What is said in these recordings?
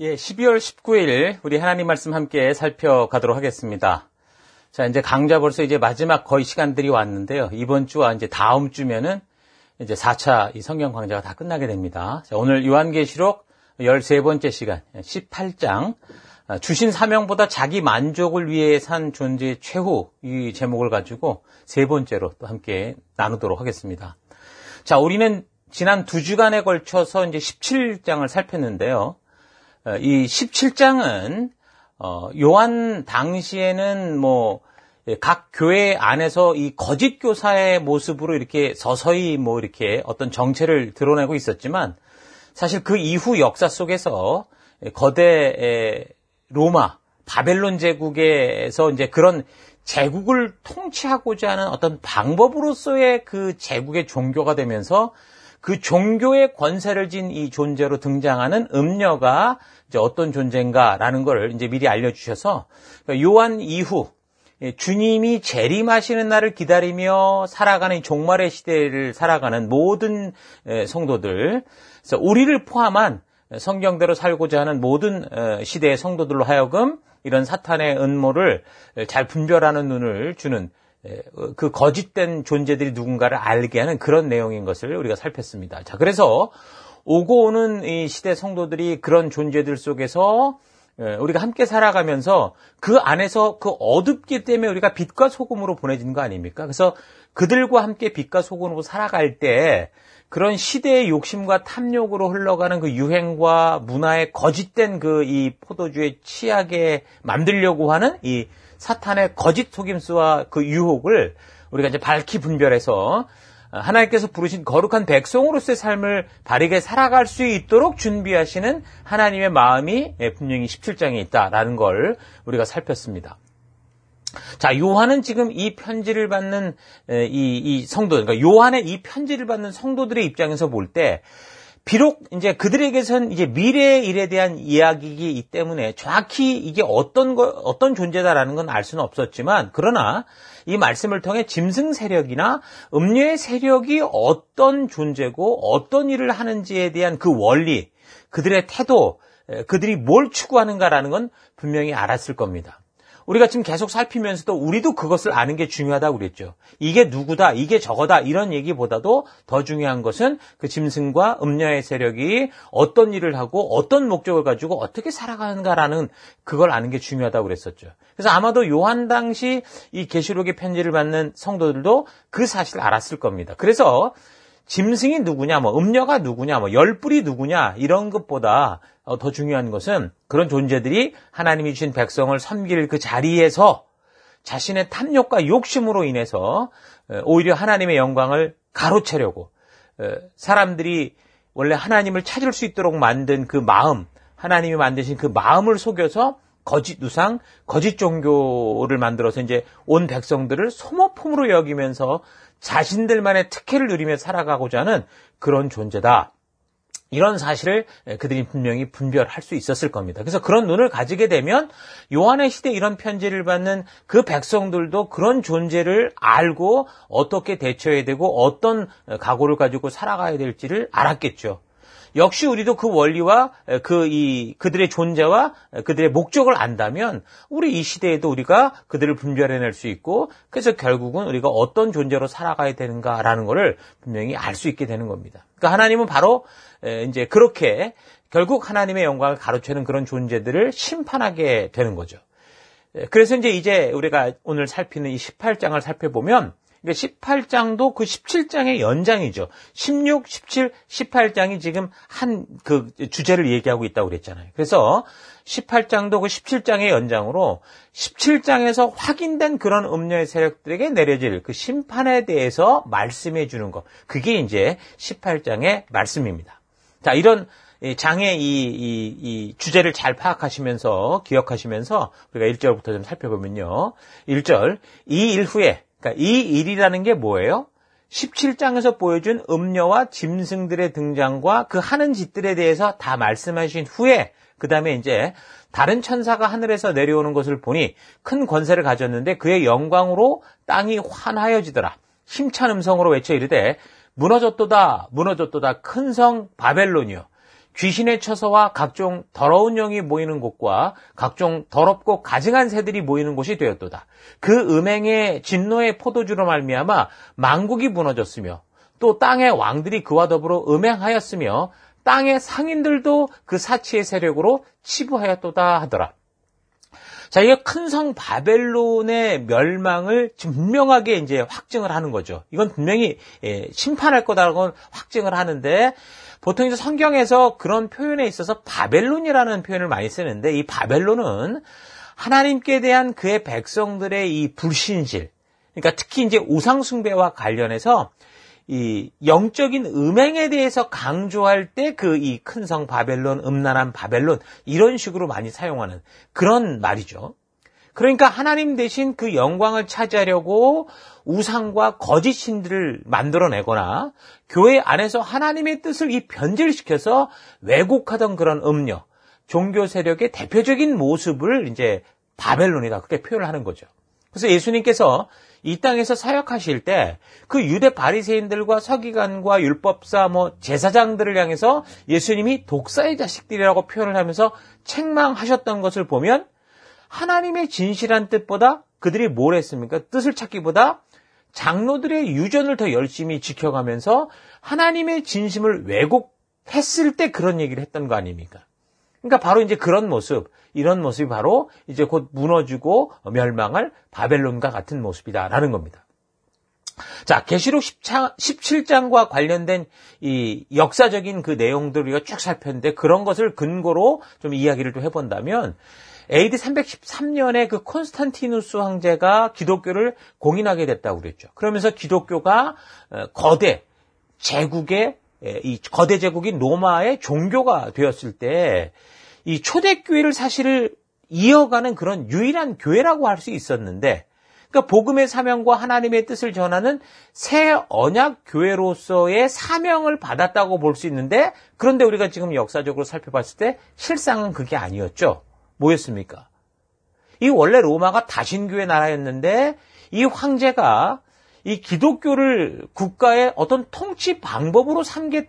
예, 12월 19일 우리 하나님 말씀 함께 살펴가도록 하겠습니다. 자, 이제 강좌 벌써 이제 마지막 거의 시간들이 왔는데요. 이번 주와 이제 다음 주면은 이제 4차 이 성경 강좌가 다 끝나게 됩니다. 자, 오늘 요한계시록 13번째 시간, 18장, 주신 사명보다 자기 만족을 위해 산 존재의 최후, 이 제목을 가지고 세 번째로 또 함께 나누도록 하겠습니다. 자, 우리는 지난 2주간에 걸쳐서 이제 17장을 살폈는데요. 이 17장은 요한 당시에는 각 교회 안에서 이 거짓 교사의 모습으로 이렇게 서서히 이렇게 어떤 정체를 드러내고 있었지만, 사실 그 이후 역사 속에서 거대 로마 바벨론 제국에서 이제 그런 제국을 통치하고자 하는 어떤 방법으로서의 그 제국의 종교가 되면서 그 종교의 권세를 진 이 존재로 등장하는 음녀가 이제 어떤 존재인가라는 걸 이제 미리 알려주셔서, 요한 이후 주님이 재림하시는 날을 기다리며 살아가는 이 종말의 시대를 살아가는 모든 성도들, 그래서 우리를 포함한 성경대로 살고자 하는 모든 시대의 성도들로 하여금 이런 사탄의 음모를 잘 분별하는 눈을 주는 그 거짓된 존재들이 누군가를 알게 하는 그런 내용인 것을 우리가 살폈습니다. 자, 그래서 오고 오는 이 시대 성도들이 그런 존재들 속에서 우리가 함께 살아가면서 그 안에서 그 어둡기 때문에 우리가 빛과 소금으로 보내진 거 아닙니까? 그래서 그들과 함께 빛과 소금으로 살아갈 때 그런 시대의 욕심과 탐욕으로 흘러가는 그 유행과 문화의 거짓된 그 이 포도주의 취하게 만들려고 하는 이 사탄의 거짓 속임수와 그 유혹을 우리가 이제 밝히 분별해서 하나님께서 부르신 거룩한 백성으로서의 삶을 바르게 살아갈 수 있도록 준비하시는 하나님의 마음이 분명히 17장에 있다라는 걸 우리가 살폈습니다. 자, 요한은 지금 이 편지를 받는 이 성도, 그러니까 요한의 이 편지를 받는 성도들의 입장에서 볼 때, 비록 이제 그들에게선 이제 미래의 일에 대한 이야기이기 때문에 정확히 이게 어떤 존재다라는 건 알 수는 없었지만, 그러나 이 말씀을 통해 짐승 세력이나 음녀의 세력이 어떤 존재고 어떤 일을 하는지에 대한 그 원리, 그들의 태도, 그들이 뭘 추구하는가라는 건 분명히 알았을 겁니다. 우리가 지금 계속 살피면서도 우리도 그것을 아는 게 중요하다고 그랬죠. 이게 누구다, 이게 저거다 이런 얘기보다도 더 중요한 것은 그 짐승과 음녀의 세력이 어떤 일을 하고 어떤 목적을 가지고 어떻게 살아가는가라는 그걸 아는 게 중요하다고 그랬었죠. 그래서 아마도 요한 당시 이 계시록의 편지를 받는 성도들도 그 사실을 알았을 겁니다. 그래서 짐승이 누구냐, 음녀가 누구냐, 열불이 누구냐 이런 것보다 더 중요한 것은 그런 존재들이 하나님이 주신 백성을 섬길 그 자리에서 자신의 탐욕과 욕심으로 인해서 오히려 하나님의 영광을 가로채려고 사람들이 원래 하나님을 찾을 수 있도록 만든 그 마음, 하나님이 만드신 그 마음을 속여서 거짓 우상, 거짓 종교를 만들어서 이제 온 백성들을 소모품으로 여기면서 자신들만의 특혜를 누리며 살아가고자 하는 그런 존재다. 이런 사실을 그들이 분명히 분별할 수 있었을 겁니다. 그래서 그런 눈을 가지게 되면 요한의 시대에 이런 편지를 받는 그 백성들도 그런 존재를 알고 어떻게 대처해야 되고 어떤 각오를 가지고 살아가야 될지를 알았겠죠. 역시 우리도 그 원리와 그들의 존재와 그들의 목적을 안다면 우리 이 시대에도 우리가 그들을 분별해낼 수 있고, 그래서 결국은 우리가 어떤 존재로 살아가야 되는가라는 것을 분명히 알 수 있게 되는 겁니다. 그러니까 하나님은 바로 이제 그렇게 결국 하나님의 영광을 가로채는 그런 존재들을 심판하게 되는 거죠. 그래서 이제 우리가 오늘 살피는 이 18장을 살펴보면, 18장도 그 17장의 연장이죠. 16, 17, 18장이 지금 한 그 주제를 얘기하고 있다고 그랬잖아요. 그래서 18장도 그 17장의 연장으로 17장에서 확인된 그런 음녀의 세력들에게 내려질 그 심판에 대해서 말씀해 주는 것. 그게 이제 18장의 말씀입니다. 자, 이런 장의 이 주제를 잘 파악하시면서, 기억하시면서 우리가 1절부터 좀 살펴보면요. 1절, 이 일 후에, 그러니까 이 일이라는 게 뭐예요? 17장에서 보여준 음녀와 짐승들의 등장과 그 하는 짓들에 대해서 다 말씀하신 후에 그 다음에 이제 다른 천사가 하늘에서 내려오는 것을 보니 큰 권세를 가졌는데 그의 영광으로 땅이 환하여지더라. 힘찬 음성으로 외쳐 이르되 무너졌도다 무너졌도다 큰 성 바벨론이여 귀신의 처소와 각종 더러운 영이 모이는 곳과 각종 더럽고 가증한 새들이 모이는 곳이 되었도다. 그 음행의 진노의 포도주로 말미암아 만국이 무너졌으며 또 땅의 왕들이 그와 더불어 음행하였으며 땅의 상인들도 그 사치의 세력으로 치부하였도다 하더라. 자, 이게 큰 성 바벨론의 멸망을 분명하게 이제 확증을 하는 거죠. 이건 분명히 심판할 거다라고 확증을 하는데, 보통 이제 성경에서 그런 표현에 있어서 바벨론이라는 표현을 많이 쓰는데, 이 바벨론은 하나님께 대한 그의 백성들의 이 불신실, 그러니까 특히 이제 우상숭배와 관련해서 이 영적인 음행에 대해서 강조할 때 그 이 큰 성 바벨론, 음란한 바벨론 이런 식으로 많이 사용하는 그런 말이죠. 그러니까 하나님 대신 그 영광을 차지하려고 우상과 거짓 신들을 만들어내거나 교회 안에서 하나님의 뜻을 이 변질시켜서 왜곡하던 그런 음료, 종교 세력의 대표적인 모습을 이제 바벨론이다 그렇게 표현을 하는 거죠. 그래서 예수님께서 이 땅에서 사역하실 때 그 유대 바리새인들과 서기관과 율법사 제사장들을 향해서 예수님이 독사의 자식들이라고 표현을 하면서 책망하셨던 것을 보면 하나님의 진실한 뜻보다 그들이 뭘 했습니까? 뜻을 찾기보다 장로들의 유전을 더 열심히 지켜가면서 하나님의 진심을 왜곡했을 때 그런 얘기를 했던 거 아닙니까? 그러니까 바로 이제 그런 모습, 이런 모습이 바로 이제 곧 무너지고 멸망할 바벨론과 같은 모습이다라는 겁니다. 자, 계시록 17장과 관련된 이 역사적인 그 내용들을 우리가 쭉 살폈는데 그런 것을 근거로 좀 이야기를 좀 해본다면 AD 313년에 그 콘스탄티누스 황제가 기독교를 공인하게 됐다고 그랬죠. 그러면서 기독교가 거대 제국의 이 거대 제국인 로마의 종교가 되었을 때 이 초대교회를 사실 이어가는 그런 유일한 교회라고 할 수 있었는데, 그러니까 복음의 사명과 하나님의 뜻을 전하는 새 언약 교회로서의 사명을 받았다고 볼 수 있는데, 그런데 우리가 지금 역사적으로 살펴봤을 때 실상은 그게 아니었죠. 뭐였습니까? 이 원래 로마가 다신교의 나라였는데 이 황제가 이 기독교를 국가의 어떤 통치 방법으로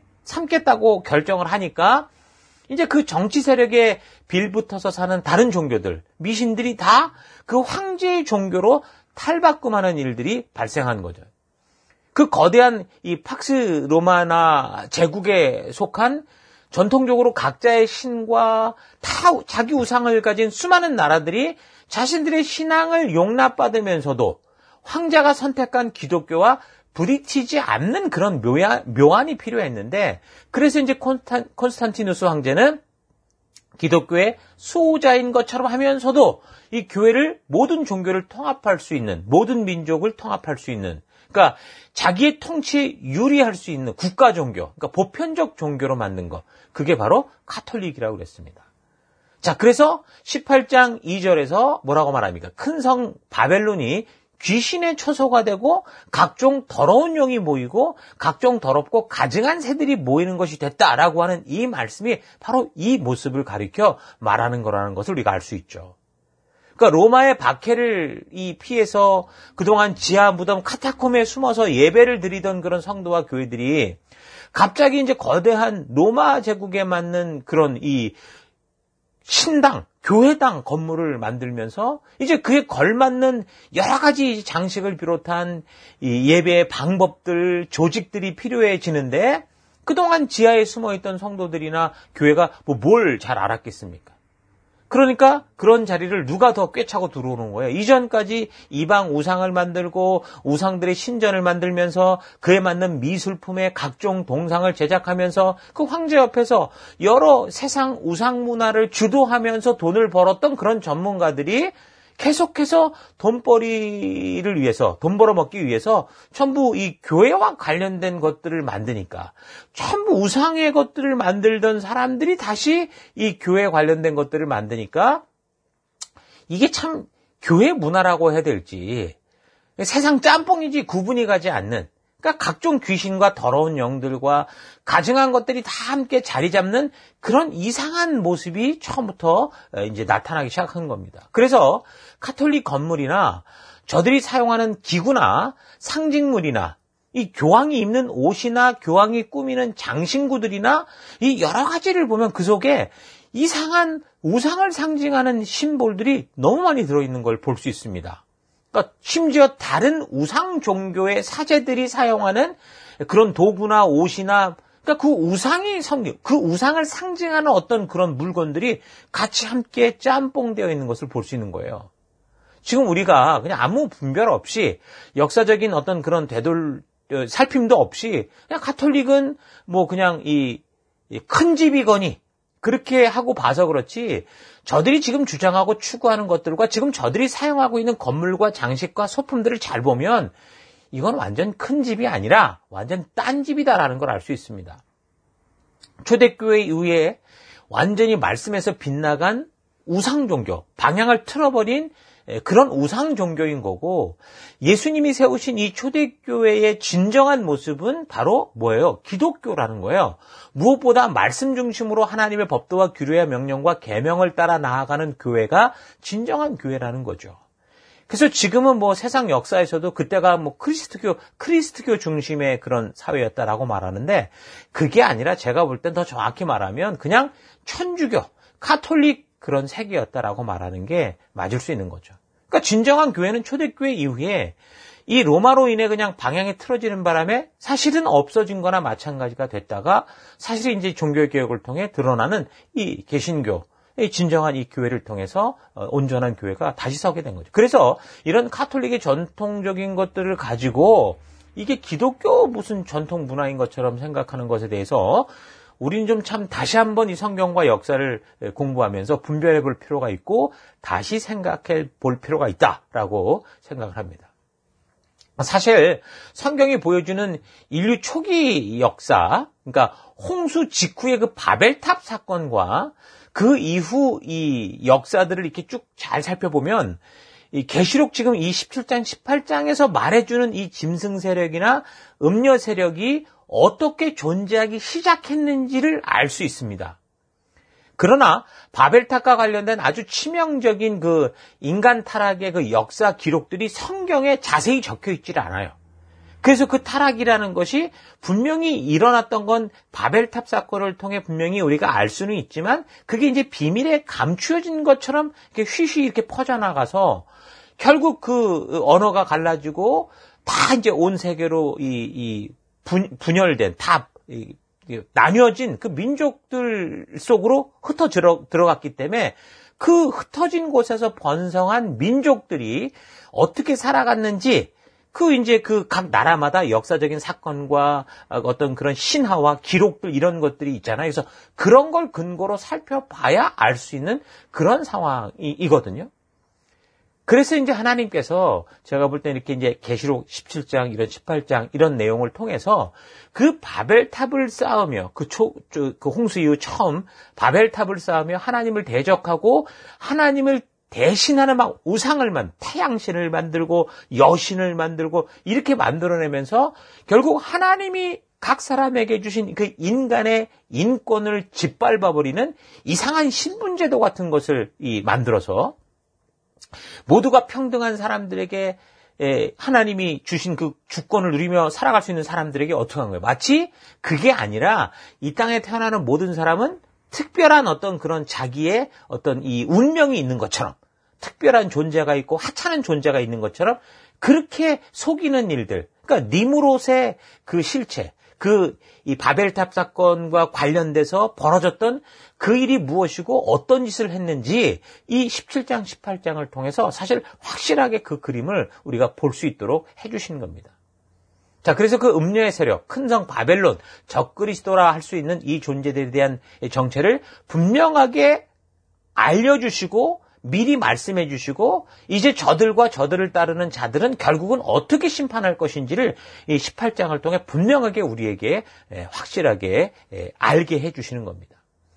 삼겠다고 결정을 하니까 이제 그 정치 세력에 빌붙어서 사는 다른 종교들, 미신들이 다 그 황제의 종교로 탈바꿈하는 일들이 발생한 거죠. 그 거대한 이 팍스 로마나 제국에 속한 전통적으로 각자의 신과 다 자기 우상을 가진 수많은 나라들이 자신들의 신앙을 용납받으면서도 황제가 선택한 기독교와 부딪히지 않는 그런 묘안이 필요했는데, 그래서 이제 콘스탄티누스 황제는 기독교의 수호자인 것처럼 하면서도 이 교회를 모든 종교를 통합할 수 있는, 모든 민족을 통합할 수 있는, 그러니까 자기의 통치에 유리할 수 있는 국가 종교, 그러니까 보편적 종교로 만든 것, 그게 바로 가톨릭이라고 그랬습니다. 자, 그래서 18장 2절에서 뭐라고 말합니까? 큰 성 바벨론이 귀신의 처소가 되고 각종 더러운 영이 모이고 각종 더럽고 가증한 새들이 모이는 것이 됐다라고 하는 이 말씀이 바로 이 모습을 가리켜 말하는 거라는 것을 우리가 알 수 있죠. 그러니까 로마의 박해를 피해서 그동안 지하 무덤 카타콤에 숨어서 예배를 드리던 그런 성도와 교회들이 갑자기 이제 거대한 로마 제국에 맞는 그런 이 신당, 교회당 건물을 만들면서 이제 그에 걸맞는 여러 가지 장식을 비롯한 이 예배의 방법들, 조직들이 필요해지는데 그동안 지하에 숨어있던 성도들이나 교회가 뭘 잘 알았겠습니까? 그러니까 그런 자리를 누가 더 꿰차고 들어오는 거예요. 이전까지 이방 우상을 만들고 우상들의 신전을 만들면서 그에 맞는 미술품의 각종 동상을 제작하면서 그 황제 옆에서 여러 세상 우상 문화를 주도하면서 돈을 벌었던 그런 전문가들이 계속해서 돈벌이를 위해서, 돈 벌어먹기 위해서 전부 이 교회와 관련된 것들을 만드니까 전부 우상의 것들을 만들던 사람들이 다시 이 교회에 관련된 것들을 만드니까 이게 참 교회 문화라고 해야 될지 세상 짬뽕이지 구분이 가지 않는, 그러니까 각종 귀신과 더러운 영들과 가증한 것들이 다 함께 자리 잡는 그런 이상한 모습이 처음부터 이제 나타나기 시작한 겁니다. 그래서 가톨릭 건물이나 저들이 사용하는 기구나 상징물이나 이 교황이 입는 옷이나 교황이 꾸미는 장신구들이나 이 여러 가지를 보면 그 속에 이상한 우상을 상징하는 심볼들이 너무 많이 들어있는 걸 볼 수 있습니다. 그러니까 심지어 다른 우상 종교의 사제들이 사용하는 그런 도구나 옷이나 그러니까 그 우상을 상징하는 어떤 그런 물건들이 같이 함께 짬뽕되어 있는 것을 볼 수 있는 거예요. 지금 우리가 그냥 아무 분별 없이 역사적인 어떤 그런 살핌도 없이 그냥 가톨릭은 뭐 그냥 이 큰 집이거니 그렇게 하고 봐서 그렇지 저들이 지금 주장하고 추구하는 것들과 지금 저들이 사용하고 있는 건물과 장식과 소품들을 잘 보면 이건 완전 큰 집이 아니라 완전 딴 집이다라는 걸 알 수 있습니다. 초대교회 이후에 완전히 말씀에서 빗나간 우상 종교, 방향을 틀어버린 그런 우상 종교인 거고 예수님이 세우신 이 초대교회의 진정한 모습은 바로 뭐예요? 기독교라는 거예요. 무엇보다 말씀 중심으로 하나님의 법도와 규례와 명령과 계명을 따라 나아가는 교회가 진정한 교회라는 거죠. 그래서 지금은 뭐 세상 역사에서도 그때가 뭐 크리스트교 중심의 그런 사회였다라고 말하는데 그게 아니라 제가 볼 땐 더 정확히 말하면 그냥 천주교, 카톨릭 그런 세계였다라고 말하는 게 맞을 수 있는 거죠. 그러니까 진정한 교회는 초대교회 이후에 이 로마로 인해 그냥 방향이 틀어지는 바람에 사실은 없어진 거나 마찬가지가 됐다가 사실 이제 종교개혁을 통해 드러나는 이 개신교, 이 진정한 이 교회를 통해서 온전한 교회가 다시 서게 된 거죠. 그래서 이런 카톨릭의 전통적인 것들을 가지고 이게 기독교 무슨 전통 문화인 것처럼 생각하는 것에 대해서 우리는 좀 참 다시 한번 이 성경과 역사를 공부하면서 분별해 볼 필요가 있고 다시 생각해 볼 필요가 있다라고 생각을 합니다. 사실 성경이 보여주는 인류 초기 역사, 그러니까 홍수 직후의 그 바벨탑 사건과 그 이후 이 역사들을 이렇게 쭉 잘 살펴보면 이 계시록 지금 이 17장, 18장에서 말해주는 이 짐승 세력이나 음녀 세력이 어떻게 존재하기 시작했는지를 알 수 있습니다. 그러나 바벨탑과 관련된 아주 치명적인 그 인간 타락의 그 역사 기록들이 성경에 자세히 적혀 있질 않아요. 그래서 그 타락이라는 것이 분명히 일어났던 건 바벨탑 사건을 통해 분명히 우리가 알 수는 있지만 그게 이제 비밀에 감추어진 것처럼 이렇게 휘휘 이렇게 퍼져나가서 결국 그 언어가 갈라지고 다 이제 온 세계로 분열된 나뉘어진 그 민족들 속으로 들어갔기 때문에 그 흩어진 곳에서 번성한 민족들이 어떻게 살아갔는지 그 각 나라마다 역사적인 사건과 어떤 그런 신화와 기록들 이런 것들이 있잖아요. 그래서 그런 걸 근거로 살펴봐야 알 수 있는 그런 상황이거든요. 그래서 이제 하나님께서 제가 볼 때 이렇게 이제 계시록 17장 이런 18장 이런 내용을 통해서 그 바벨탑을 쌓으며 그 홍수 이후 처음 바벨탑을 쌓으며 하나님을 대적하고 하나님을 대신하는 막 태양신을 만들고 여신을 만들고 이렇게 만들어내면서 결국 하나님이 각 사람에게 주신 그 인간의 인권을 짓밟아버리는 이상한 신분제도 같은 것을 만들어서 모두가 평등한 사람들에게 하나님이 주신 그 주권을 누리며 살아갈 수 있는 사람들에게 어떻게 한 거예요? 마치 그게 아니라 이 땅에 태어나는 모든 사람은 특별한 어떤 그런 자기의 어떤 이 운명이 있는 것처럼 특별한 존재가 있고 하찮은 존재가 있는 것처럼 그렇게 속이는 일들. 그러니까 니무롯의 그 실체, 이 바벨탑 사건과 관련돼서 벌어졌던 그 일이 무엇이고 어떤 짓을 했는지 이 17장, 18장을 통해서 사실 확실하게 그 그림을 우리가 볼 수 있도록 해주신 겁니다. 자, 그래서 그 음녀의 세력, 큰 성 바벨론, 적그리스도라 할 수 있는 이 존재들에 대한 정체를 분명하게 알려주시고 미리 말씀해 주시고 이제 저들과 저들을 따르는 자들은 결국은 어떻게 심판할 것인지를 이 18장을 통해 분명하게 우리에게 확실하게 알게 해 주시는 겁니다.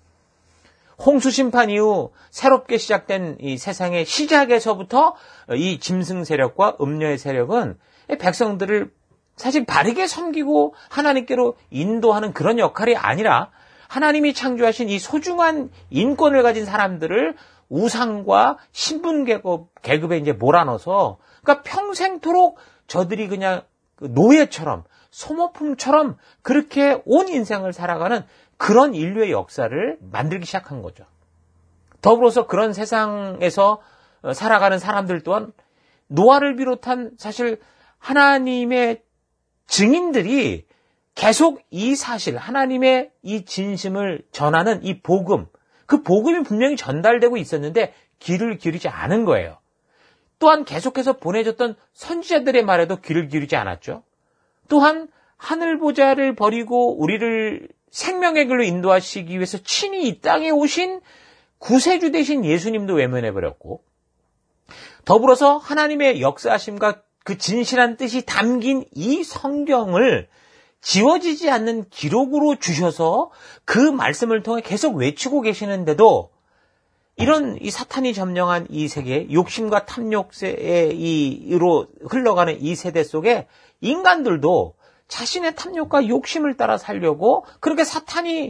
홍수 심판 이후 새롭게 시작된 이 세상의 시작에서부터 이 짐승 세력과 음녀의 세력은 백성들을 사실 바르게 섬기고 하나님께로 인도하는 그런 역할이 아니라 하나님이 창조하신 이 소중한 인권을 가진 사람들을 우상과 신분 계급에 이제 몰아넣어서 그러니까 평생토록 저들이 그냥 노예처럼 소모품처럼 그렇게 온 인생을 살아가는 그런 인류의 역사를 만들기 시작한 거죠. 더불어서 그런 세상에서 살아가는 사람들 또한 노아를 비롯한 사실 하나님의 증인들이 계속 이 사실, 하나님의 이 진심을 전하는 이 복음, 그 복음이 분명히 전달되고 있었는데 귀를 기울이지 않은 거예요. 또한 계속해서 보내줬던 선지자들의 말에도 귀를 기울이지 않았죠. 또한 하늘 보좌를 버리고 우리를 생명의 길로 인도하시기 위해서 친히 이 땅에 오신 구세주 되신 예수님도 외면해버렸고, 더불어서 하나님의 역사하심과 그 진실한 뜻이 담긴 이 성경을 지워지지 않는 기록으로 주셔서 그 말씀을 통해 계속 외치고 계시는데도 이런 이 사탄이 점령한 이 세계, 욕심과 탐욕으로 흘러가는 이 세대 속에 인간들도 자신의 탐욕과 욕심을 따라 살려고 그렇게 사탄이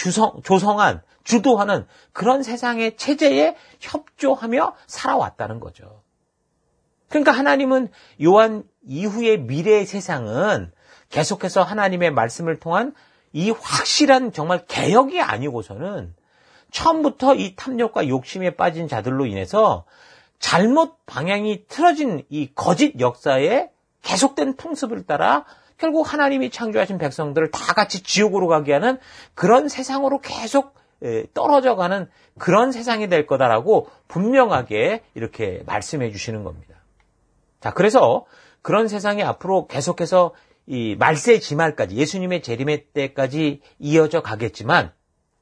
주도하는 그런 세상의 체제에 협조하며 살아왔다는 거죠. 그러니까 하나님은 요한 이후의 미래의 세상은 계속해서 하나님의 말씀을 통한 이 확실한 정말 개혁이 아니고서는 처음부터 이 탐욕과 욕심에 빠진 자들로 인해서 잘못 방향이 틀어진 이 거짓 역사에 계속된 풍습을 따라 결국 하나님이 창조하신 백성들을 다 같이 지옥으로 가게 하는 그런 세상으로 계속 떨어져가는 그런 세상이 될 거다라고 분명하게 이렇게 말씀해 주시는 겁니다. 자, 그래서 그런 세상이 앞으로 계속해서 이 말세 지말까지 예수님의 재림의 때까지 이어져 가겠지만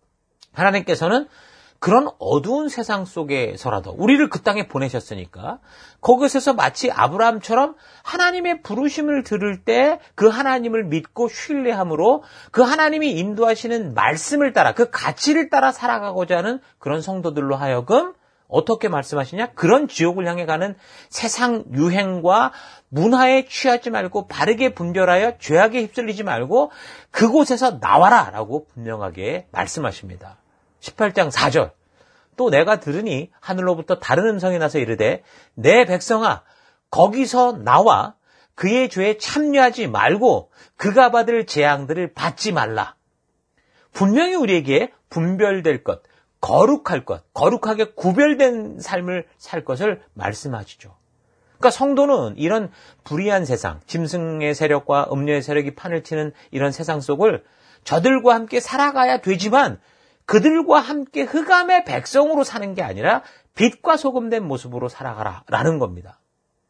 하나님께서는 그런 어두운 세상 속에서라도 우리를 그 땅에 보내셨으니까 거기서 마치 아브라함처럼 하나님의 부르심을 들을 때 그 하나님을 믿고 신뢰함으로 그 하나님이 인도하시는 말씀을 따라 그 가치를 따라 살아가고자 하는 그런 성도들로 하여금 어떻게 말씀하시냐? 그런 지옥을 향해 가는 세상 유행과 문화에 취하지 말고 바르게 분별하여 죄악에 휩쓸리지 말고 그곳에서 나와라 라고 분명하게 말씀하십니다. 18장 4절 또 내가 들으니 하늘로부터 다른 음성이 나서 이르되 내 백성아 거기서 나와 그의 죄에 참여하지 말고 그가 받을 재앙들을 받지 말라. 분명히 우리에게 분별될 것, 거룩할 것, 거룩하게 구별된 삶을 살 것을 말씀하시죠. 그러니까 성도는 이런 불의한 세상, 짐승의 세력과 음료의 세력이 판을 치는 이런 세상 속을 저들과 함께 살아가야 되지만 그들과 함께 흑암의 백성으로 사는 게 아니라 빛과 소금된 모습으로 살아가라라는 겁니다.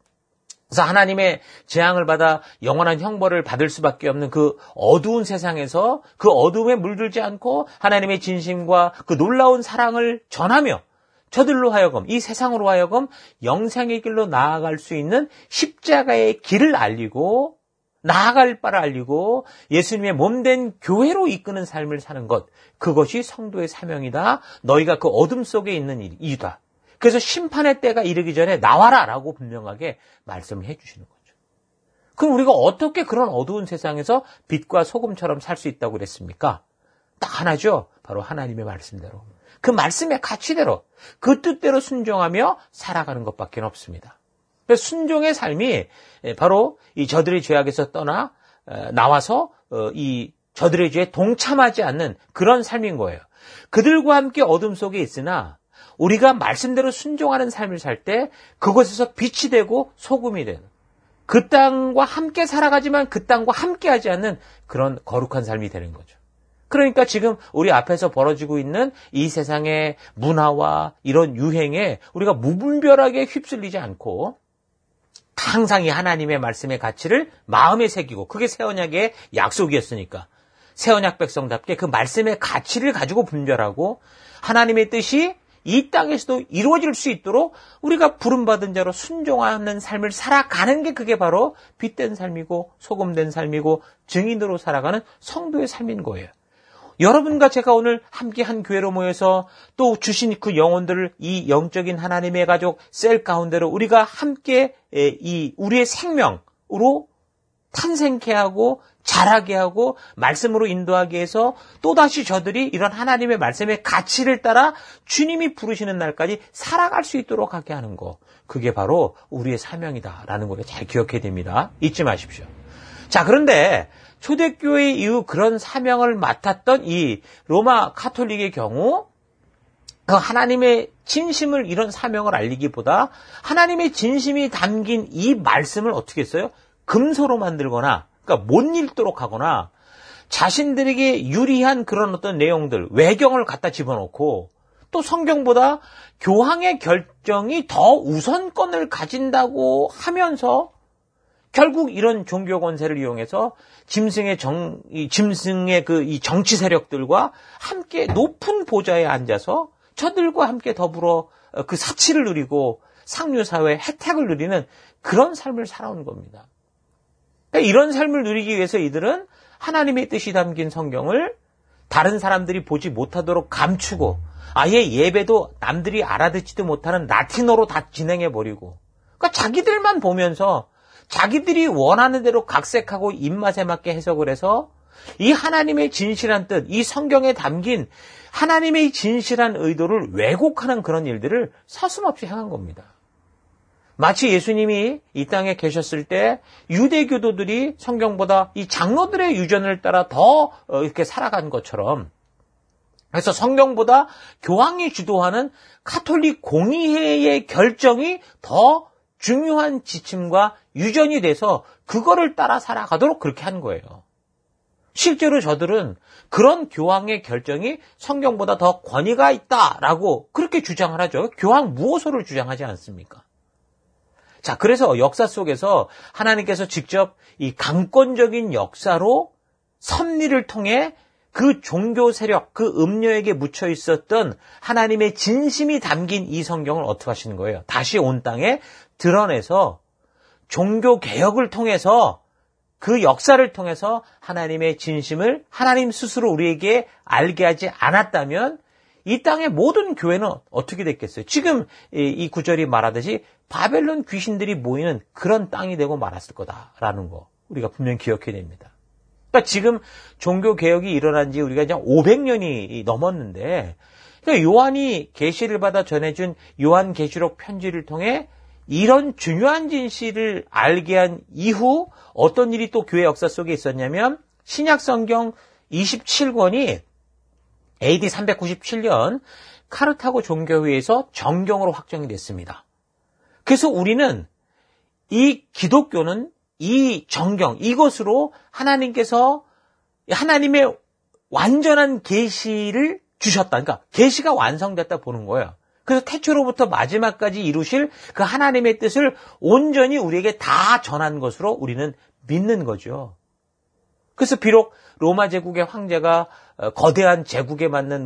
그래서 하나님의 재앙을 받아 영원한 형벌을 받을 수밖에 없는 그 어두운 세상에서 그 어두움에 물들지 않고 하나님의 진심과 그 놀라운 사랑을 전하며 저들로 하여금 이 세상으로 하여금 영생의 길로 나아갈 수 있는 십자가의 길을 알리고 나아갈 바를 알리고 예수님의 몸된 교회로 이끄는 삶을 사는 것, 그것이 성도의 사명이다. 너희가 그 어둠 속에 있는 이유다. 그래서 심판의 때가 이르기 전에 나와라 라고 분명하게 말씀을 해주시는 거죠. 그럼 우리가 어떻게 그런 어두운 세상에서 빛과 소금처럼 살 수 있다고 그랬습니까? 딱 하나죠. 바로 하나님의 말씀대로. 그 말씀의 가치대로 그 뜻대로 순종하며 살아가는 것밖에 없습니다. 그래서 순종의 삶이 바로 이 저들의 죄악에서 떠나 나와서 이 저들의 죄에 동참하지 않는 그런 삶인 거예요. 그들과 함께 어둠 속에 있으나 우리가 말씀대로 순종하는 삶을 살 때 그곳에서 빛이 되고 소금이 되는 그 땅과 함께 살아가지만 그 땅과 함께하지 않는 그런 거룩한 삶이 되는 거죠. 그러니까 지금 우리 앞에서 벌어지고 있는 이 세상의 문화와 이런 유행에 우리가 무분별하게 휩쓸리지 않고 항상 이 하나님의 말씀의 가치를 마음에 새기고 그게 새 언약의 약속이었으니까 새 언약 백성답게 그 말씀의 가치를 가지고 분별하고 하나님의 뜻이 이 땅에서도 이루어질 수 있도록 우리가 부름받은 자로 순종하는 삶을 살아가는 게 그게 바로 빛된 삶이고 소금된 삶이고 증인으로 살아가는 성도의 삶인 거예요. 여러분과 제가 오늘 함께 한 교회로 모여서 또 주신 그 영혼들을 이 영적인 하나님의 가족 셀 가운데로 우리가 함께 이 우리의 생명으로 탄생케 하고 자라게 하고 말씀으로 인도하게 해서 또다시 저들이 이런 하나님의 말씀의 가치를 따라 주님이 부르시는 날까지 살아갈 수 있도록 하게 하는 거. 그게 바로 우리의 사명이다라는 걸 잘 기억해야 됩니다. 잊지 마십시오. 자, 그런데 초대교회 이후 그런 사명을 맡았던 이 로마 가톨릭의 경우 그 하나님의 진심을 이런 사명을 알리기보다 하나님의 진심이 담긴 이 말씀을 어떻게 했어요? 금소로 만들거나 그러니까 못 읽도록 하거나 자신들에게 유리한 그런 어떤 내용들, 외경을 갖다 집어넣고 또 성경보다 교황의 결정이 더 우선권을 가진다고 하면서 결국 이런 종교 권세를 이용해서 짐승의 이 정치 세력들과 함께 높은 보좌에 앉아서 저들과 함께 더불어 그 사치를 누리고 상류사회 혜택을 누리는 그런 삶을 살아온 겁니다. 그러니까 이런 삶을 누리기 위해서 이들은 하나님의 뜻이 담긴 성경을 다른 사람들이 보지 못하도록 감추고 아예 예배도 남들이 알아듣지도 못하는 라틴어로 다 진행해버리고 그러니까 자기들만 보면서 자기들이 원하는 대로 각색하고 입맛에 맞게 해석을 해서 이 하나님의 진실한 뜻, 이 성경에 담긴 하나님의 진실한 의도를 왜곡하는 그런 일들을 서슴없이 행한 겁니다. 마치 예수님이 이 땅에 계셨을 때 유대교도들이 성경보다 이 장로들의 유전을 따라 더 이렇게 살아간 것처럼 그래서 성경보다 교황이 주도하는 가톨릭 공의회의 결정이 더 중요한 지침과 유전이 돼서 그거를 따라 살아가도록 그렇게 한 거예요. 실제로 저들은 그런 교황의 결정이 성경보다 더 권위가 있다라고 그렇게 주장을 하죠. 교황 무호소를 주장하지 않습니까? 자, 그래서 역사 속에서 하나님께서 직접 이 강권적인 역사로 섭리를 통해 그 종교 세력, 그 음료에게 묻혀 있었던 하나님의 진심이 담긴 이 성경을 어떻게 하시는 거예요? 다시 온 땅에 드러내서 종교 개혁을 통해서 그 역사를 통해서 하나님의 진심을 하나님 스스로 우리에게 알게 하지 않았다면 이 땅의 모든 교회는 어떻게 됐겠어요? 지금 이 구절이 말하듯이 바벨론 귀신들이 모이는 그런 땅이 되고 말았을 거다라는 거 우리가 분명히 기억해야 됩니다. 그러니까 지금 종교개혁이 일어난 지 우리가 이제 500년이 넘었는데 그러니까 요한이 계시를 받아 전해준 요한계시록 편지를 통해 이런 중요한 진실을 알게 한 이후 어떤 일이 또 교회 역사 속에 있었냐면 신약성경 27권이 AD 397년 카르타고 종교회에서 정경으로 확정이 됐습니다. 그래서 우리는 이 기독교는 이 정경, 이것으로 하나님께서 하나님의 완전한 계시를 주셨다. 그러니까 계시가 완성됐다 보는 거예요. 그래서 태초로부터 마지막까지 이루실 그 하나님의 뜻을 온전히 우리에게 다 전한 것으로 우리는 믿는 거죠. 그래서 비록 로마 제국의 황제가 거대한 제국에 맞는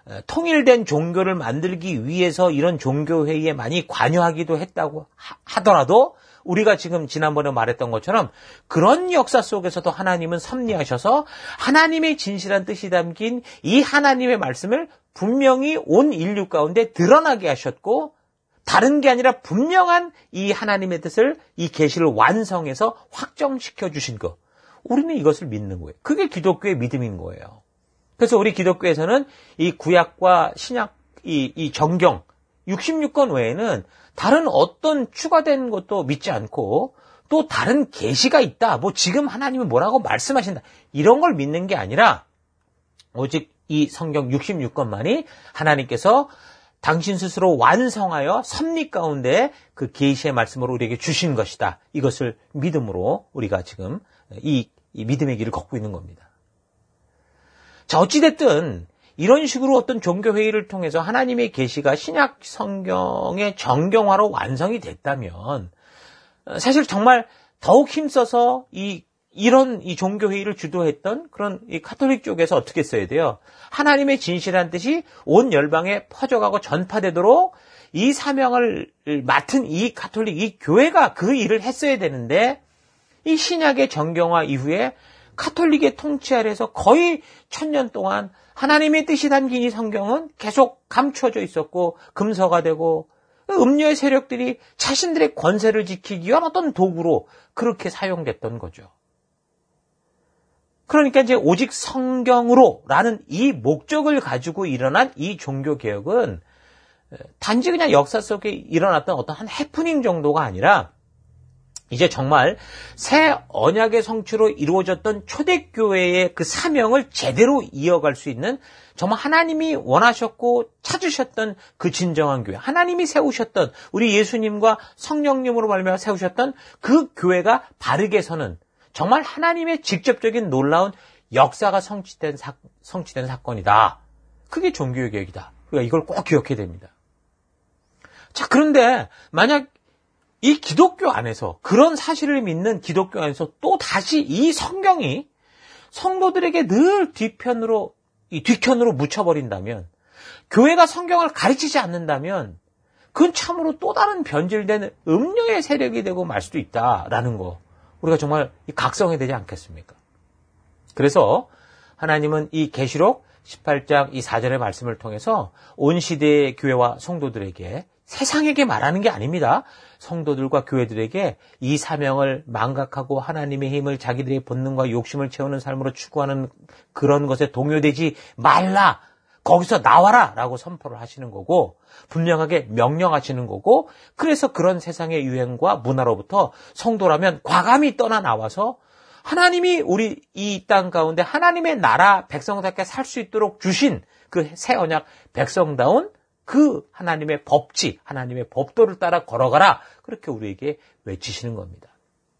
통일된 종교를 만들기 위해서 이런 종교회의에 많이 관여하기도 했다고 하더라도 우리가 지금 지난번에 말했던 것처럼 그런 역사 속에서도 하나님은 섭리하셔서 하나님의 진실한 뜻이 담긴 이 하나님의 말씀을 분명히 온 인류 가운데 드러나게 하셨고 다른 게 아니라 분명한 이 하나님의 뜻을 이 계시를 완성해서 확정시켜 주신 것. 우리는 이것을 믿는 거예요. 그게 기독교의 믿음인 거예요. 그래서 우리 기독교에서는 이 구약과 신약, 이 정경 66권 외에는 다른 어떤 추가된 것도 믿지 않고 또 다른 계시가 있다. 지금 하나님은 뭐라고 말씀하신다. 이런 걸 믿는 게 아니라 오직 이 성경 66권만이 하나님께서 당신 스스로 완성하여 섭리 가운데 그 계시의 말씀으로 우리에게 주신 것이다. 이것을 믿음으로 우리가 지금 이 믿음의 길을 걷고 있는 겁니다. 자, 어찌됐든 이런 식으로 어떤 종교회의를 통해서 하나님의 계시가 신약 성경의 정경화로 완성이 됐다면 사실 정말 더욱 힘써서 이런 종교회의를 주도했던 그런 이 가톨릭 쪽에서 어떻게 써야 돼요? 하나님의 진실한 뜻이 온 열방에 퍼져가고 전파되도록 이 사명을 맡은 이 가톨릭, 이 교회가 그 일을 했어야 되는데 이 신약의 정경화 이후에 가톨릭의 통치 아래에서 거의 1000년 동안 하나님의 뜻이 담긴 이 성경은 계속 감춰져 있었고 금서가 되고 음료의 세력들이 자신들의 권세를 지키기 위한 어떤 도구로 그렇게 사용됐던 거죠. 그러니까 이제 오직 성경으로라는 이 목적을 가지고 일어난 이 종교개혁은 단지 그냥 역사 속에 일어났던 어떤 한 해프닝 정도가 아니라 이제 정말 새 언약의 성취로 이루어졌던 초대교회의 그 사명을 제대로 이어갈 수 있는 정말 하나님이 원하셨고 찾으셨던 그 진정한 교회, 하나님이 세우셨던 우리 예수님과 성령님으로 말미암아 세우셨던 그 교회가 바르게 서는 정말 하나님의 직접적인 놀라운 역사가 성취된 사건이다. 그게 종교의 개혁이다. 우리가 이걸 꼭 기억해야 됩니다. 자, 그런데 만약 이 기독교 안에서 그런 사실을 믿는 기독교 안에서 또 다시 이 성경이 성도들에게 늘 뒤편으로 묻혀버린다면, 교회가 성경을 가르치지 않는다면 그건 참으로 또 다른 변질된 음료의 세력이 되고 말 수도 있다라는 거, 우리가 정말 각성해야 되지 않겠습니까? 그래서 하나님은 이 계시록 18장 이 4절의 말씀을 통해서 온 시대의 교회와 성도들에게, 세상에게 말하는 게 아닙니다. 성도들과 교회들에게 이 사명을 망각하고 하나님의 힘을 자기들의 본능과 욕심을 채우는 삶으로 추구하는 그런 것에 동요되지 말라. 거기서 나와라 라고 선포를 하시는 거고, 분명하게 명령하시는 거고, 그래서 그런 세상의 유행과 문화로부터 성도라면 과감히 떠나 나와서 하나님이 우리 이 땅 가운데 하나님의 나라 백성답게 살 수 있도록 주신 그 새 언약 백성다운 그 하나님의 법칙, 하나님의 법도를 따라 걸어가라. 그렇게 우리에게 외치시는 겁니다.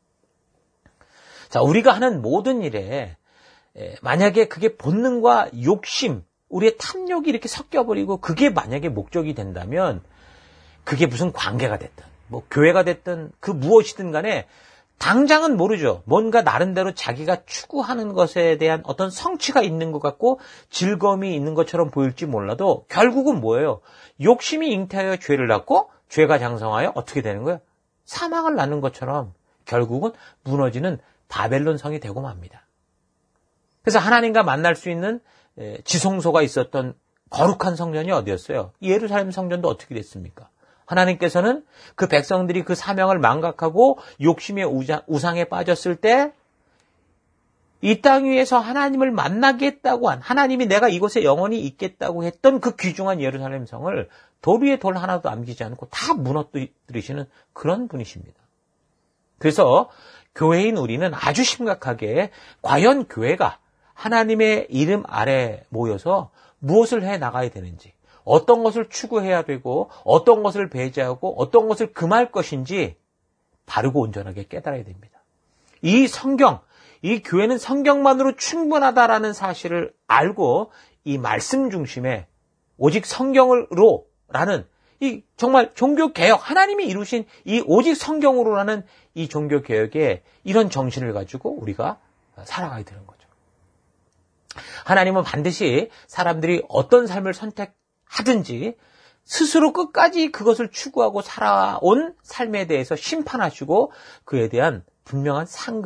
자, 우리가 하는 모든 일에 만약에 그게 본능과 욕심, 우리의 탐욕이 이렇게 섞여버리고 그게 만약에 목적이 된다면, 그게 무슨 관계가 됐든 뭐 교회가 됐든 그 무엇이든 간에 당장은 모르죠. 뭔가 나름대로 자기가 추구하는 것에 대한 어떤 성취가 있는 것 같고 즐거움이 있는 것처럼 보일지 몰라도 결국은 뭐예요? 욕심이 잉태하여 죄를 낳고 죄가 장성하여 어떻게 되는 거예요? 사망을 낳는 것처럼 결국은 무너지는 바벨론 성이 되고 맙니다. 그래서 하나님과 만날 수 있는 지성소가 있었던 거룩한 성전이 어디였어요? 예루살렘 성전도 어떻게 됐습니까? 하나님께서는 그 백성들이 그 사명을 망각하고 욕심의 우상에 빠졌을 때 이 땅 위에서 하나님을 만나겠다고 한, 하나님이 내가 이곳에 영원히 있겠다고 했던 그 귀중한 예루살렘 성을 돌 위에 돌 하나도 남기지 않고 다 무너뜨리시는 그런 분이십니다. 그래서 교회인 우리는 아주 심각하게 과연 교회가 하나님의 이름 아래 모여서 무엇을 해 나가야 되는지, 어떤 것을 추구해야 되고 어떤 것을 배제하고 어떤 것을 금할 것인지 바르고 온전하게 깨달아야 됩니다. 이 성경, 이 교회는 성경만으로 충분하다라는 사실을 알고 이 말씀 중심에 오직 성경으로라는 이 정말 종교개혁, 하나님이 이루신 이 오직 성경으로라는 이 종교개혁에 이런 정신을 가지고 우리가 살아가야 되는 거죠. 하나님은 반드시 사람들이 어떤 삶을 선택하든지 스스로 끝까지 그것을 추구하고 살아온 삶에 대해서 심판하시고 그에 대한 분명한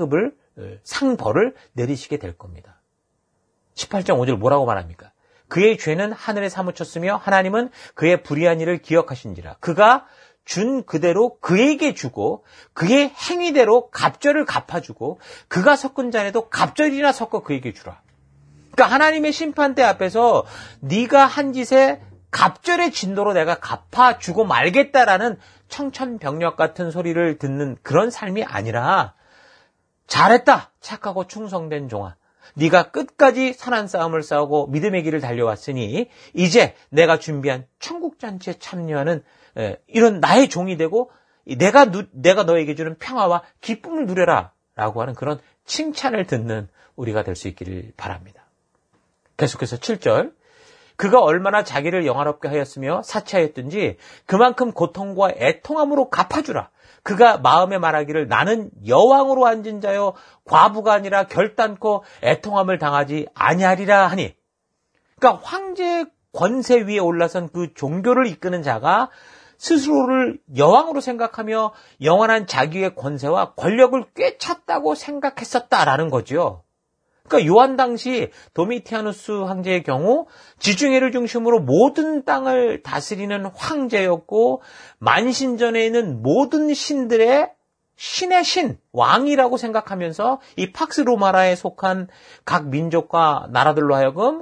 상벌을 내리시게 될 겁니다. 18장 5절 뭐라고 말합니까? 그의 죄는 하늘에 사무쳤으며 하나님은 그의 불의한 일을 기억하신지라. 그가 준 그대로 그에게 주고 그의 행위대로 갑절을 갚아주고 그가 섞은 잔에도 갑절이나 섞어 그에게 주라. 그러니까 하나님의 심판대 앞에서 네가 한 짓에 갑절의 진도로 내가 갚아주고 말겠다라는 청천벽력 같은 소리를 듣는 그런 삶이 아니라, 잘했다 착하고 충성된 종아, 네가 끝까지 선한 싸움을 싸우고 믿음의 길을 달려왔으니 이제 내가 준비한 천국잔치에 참여하는 이런 나의 종이 되고 내가 너에게 주는 평화와 기쁨을 누려라 라고 하는 그런 칭찬을 듣는 우리가 될 수 있기를 바랍니다. 계속해서 7절, 그가 얼마나 자기를 영화롭게 하였으며 사치하였든지 그만큼 고통과 애통함으로 갚아주라. 그가 마음에 말하기를 나는 여왕으로 앉은 자여 과부가 아니라 결단코 애통함을 당하지 아니하리라 하니. 그러니까 황제의 권세 위에 올라선 그 종교를 이끄는 자가 스스로를 여왕으로 생각하며 영원한 자기의 권세와 권력을 꿰찼다고 생각했었다라는 거죠. 그러니까 요한 당시 도미티아누스 황제의 경우 지중해를 중심으로 모든 땅을 다스리는 황제였고, 만신전에 있는 모든 신들의 신의 신, 왕이라고 생각하면서 이 팍스 로마라에 속한 각 민족과 나라들로 하여금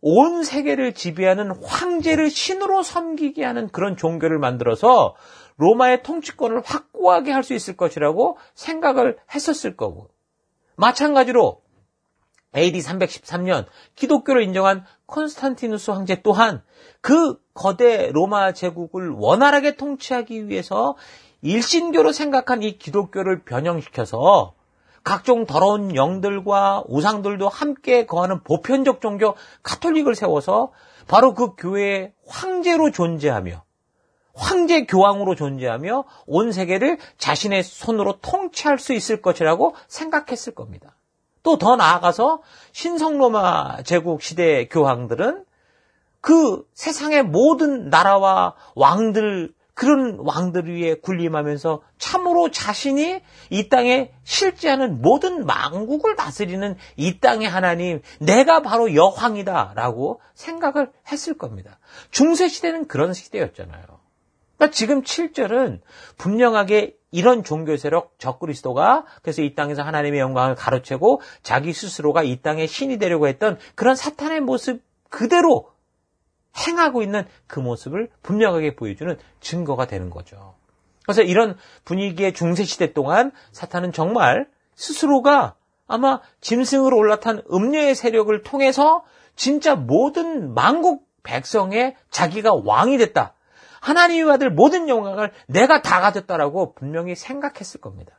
온 세계를 지배하는 황제를 신으로 섬기게 하는 그런 종교를 만들어서 로마의 통치권을 확고하게 할 수 있을 것이라고 생각을 했었을 거고, 마찬가지로 AD 313년 기독교를 인정한 콘스탄티누스 황제 또한 그 거대 로마 제국을 원활하게 통치하기 위해서 일신교로 생각한 이 기독교를 변형시켜서 각종 더러운 영들과 우상들도 함께 거하는 보편적 종교 가톨릭을 세워서 바로 그 교회의 황제로 존재하며 황제 교황으로 존재하며 온 세계를 자신의 손으로 통치할 수 있을 것이라고 생각했을 겁니다. 또 더 나아가서 신성로마 제국 시대 교황들은 그 세상의 모든 나라와 왕들, 그런 왕들 위에 군림하면서 참으로 자신이 이 땅에 실제하는 모든 만국을 다스리는 이 땅의 하나님, 내가 바로 여황이다 라고 생각을 했을 겁니다. 중세시대는 그런 시대였잖아요. 그러니까 지금 7절은 분명하게 이런 종교 세력 적그리스도가 그래서 이 땅에서 하나님의 영광을 가로채고 자기 스스로가 이 땅의 신이 되려고 했던 그런 사탄의 모습 그대로 행하고 있는 그 모습을 분명하게 보여주는 증거가 되는 거죠. 그래서 이런 분위기의 중세시대 동안 사탄은 정말 스스로가 아마 짐승으로 올라탄 음녀의 세력을 통해서 진짜 모든 만국 백성의 자기가 왕이 됐다. 하나님이 받을 모든 영광을 내가 다 가졌다라고 분명히 생각했을 겁니다.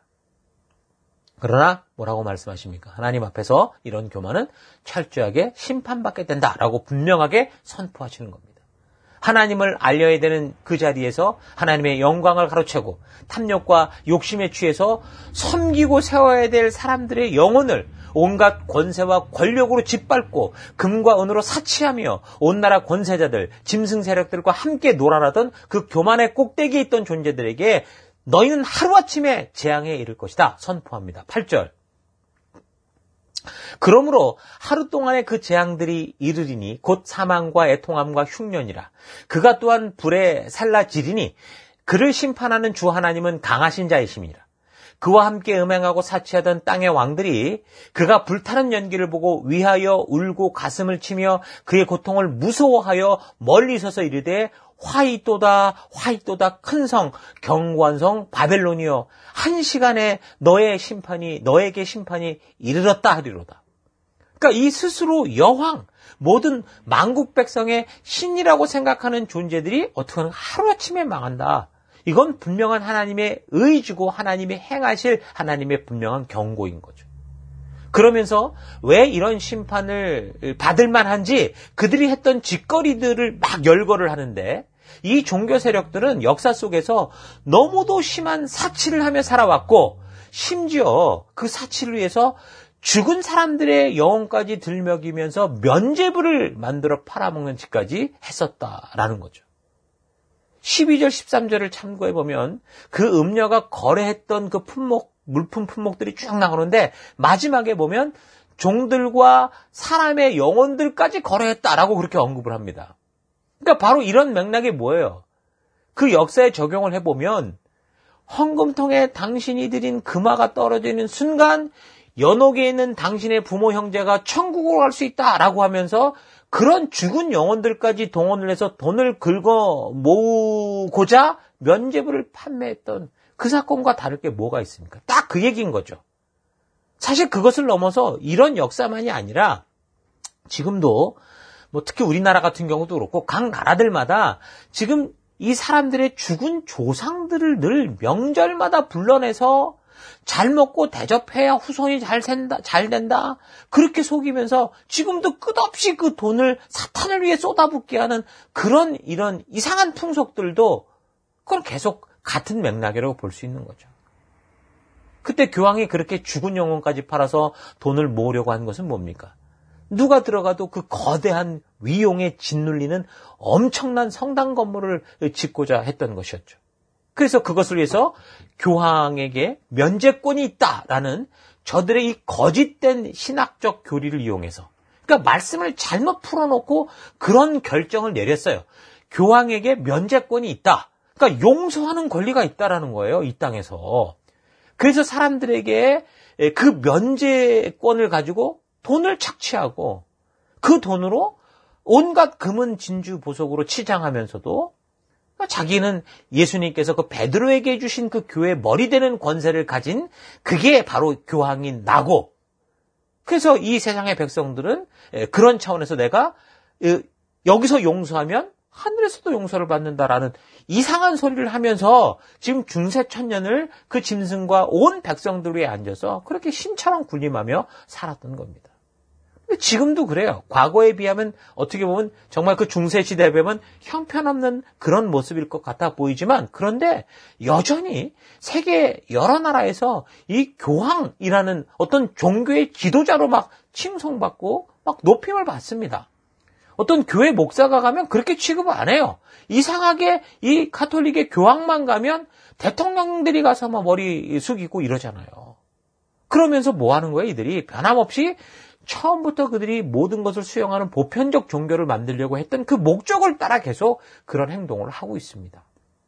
그러나 뭐라고 말씀하십니까? 하나님 앞에서 이런 교만은 철저하게 심판받게 된다라고 분명하게 선포하시는 겁니다. 하나님을 알려야 되는 그 자리에서 하나님의 영광을 가로채고 탐욕과 욕심에 취해서 섬기고 세워야 될 사람들의 영혼을 온갖 권세와 권력으로 짓밟고 금과 은으로 사치하며 온 나라 권세자들, 짐승 세력들과 함께 놀아나던 그 교만의 꼭대기에 있던 존재들에게 너희는 하루아침에 재앙에 이를 것이다 선포합니다. 8절. 그러므로 하루 동안의 그 재앙들이 이르리니 곧 사망과 애통함과 흉년이라. 그가 또한 불에 살라지리니 그를 심판하는 주 하나님은 강하신 자이심이라. 그와 함께 음행하고 사치하던 땅의 왕들이 그가 불타는 연기를 보고 위하여 울고 가슴을 치며 그의 고통을 무서워하여 멀리 서서 이르되 화이또다 화이또다 큰 성 견고한 성 바벨론이여 한 시간에 너에게 심판이 이르렀다 하리로다. 그러니까 이 스스로 여왕 모든 만국 백성의 신이라고 생각하는 존재들이 어떻게 하면 하루아침에 망한다. 이건 분명한 하나님의 의지고 하나님이 행하실 하나님의 분명한 경고인 거죠. 그러면서 왜 이런 심판을 받을 만한지 그들이 했던 짓거리들을 막 열거를 하는데 이 종교 세력들은 역사 속에서 너무도 심한 사치를 하며 살아왔고 심지어 그 사치를 위해서 죽은 사람들의 영혼까지 들먹이면서 면죄부를 만들어 팔아먹는 짓까지 했었다라는 거죠. 12절 13절을 참고해보면 그 음녀가 거래했던 그 물품 품목들이 쭉 나오는데 마지막에 보면 종들과 사람의 영혼들까지 거래했다라고 그렇게 언급을 합니다. 그러니까 바로 이런 맥락이 뭐예요? 그 역사에 적용을 해보면 헌금통에 당신이 드린 금화가 떨어지는 순간 연옥에 있는 당신의 부모 형제가 천국으로 갈 수 있다라고 하면서 그런 죽은 영혼들까지 동원을 해서 돈을 긁어 모으고자 면죄부를 판매했던 그 사건과 다를 게 뭐가 있습니까? 딱 그 얘기인 거죠. 사실 그것을 넘어서 이런 역사만이 아니라 지금도 특히 우리나라 같은 경우도 그렇고 각 나라들마다 지금 이 사람들의 죽은 조상들을 늘 명절마다 불러내서 잘 먹고 대접해야 후손이 잘 된다. 그렇게 속이면서 지금도 끝없이 그 돈을 사탄을 위해 쏟아붓게 하는 이런 이상한 풍속들도 그건 계속 같은 맥락이라고 볼 수 있는 거죠. 그때 교황이 그렇게 죽은 영혼까지 팔아서 돈을 모으려고 한 것은 뭡니까? 누가 들어가도 그 거대한 위용에 짓눌리는 엄청난 성당 건물을 짓고자 했던 것이었죠. 그래서 그것을 위해서 교황에게 면죄권이 있다라는 저들의 이 거짓된 신학적 교리를 이용해서 그러니까 말씀을 잘못 풀어놓고 그런 결정을 내렸어요. 교황에게 면죄권이 있다. 그러니까 용서하는 권리가 있다라는 거예요. 이 땅에서. 그래서 사람들에게 그 면죄권을 가지고 돈을 착취하고 그 돈으로 온갖 금은 진주 보석으로 치장하면서도 자기는 예수님께서 그 베드로에게 주신 그 교회의 머리 되는 권세를 가진 그게 바로 교황인 나고, 그래서 이 세상의 백성들은 그런 차원에서 내가 여기서 용서하면 하늘에서도 용서를 받는다라는 이상한 소리를 하면서 지금 중세 천년을 그 짐승과 온 백성들 위에 앉아서 그렇게 신처럼 군림하며 살았던 겁니다. 지금도 그래요. 과거에 비하면 어떻게 보면 정말 그 중세 시대에 비하면 형편없는 그런 모습일 것 같아 보이지만, 그런데 여전히 세계 여러 나라에서 이 교황이라는 어떤 종교의 지도자로 막 칭송받고 막 높임을 받습니다. 어떤 교회 목사가 가면 그렇게 취급을 안 해요. 이상하게 이 가톨릭의 교황만 가면 대통령들이 가서 막 머리 숙이고 이러잖아요. 그러면서 뭐 하는 거예요? 이들이 변함없이 처음부터 그들이 모든 것을 수용하는 보편적 종교를 만들려고 했던 그 목적을 따라 계속 그런 행동을 하고 있습니다.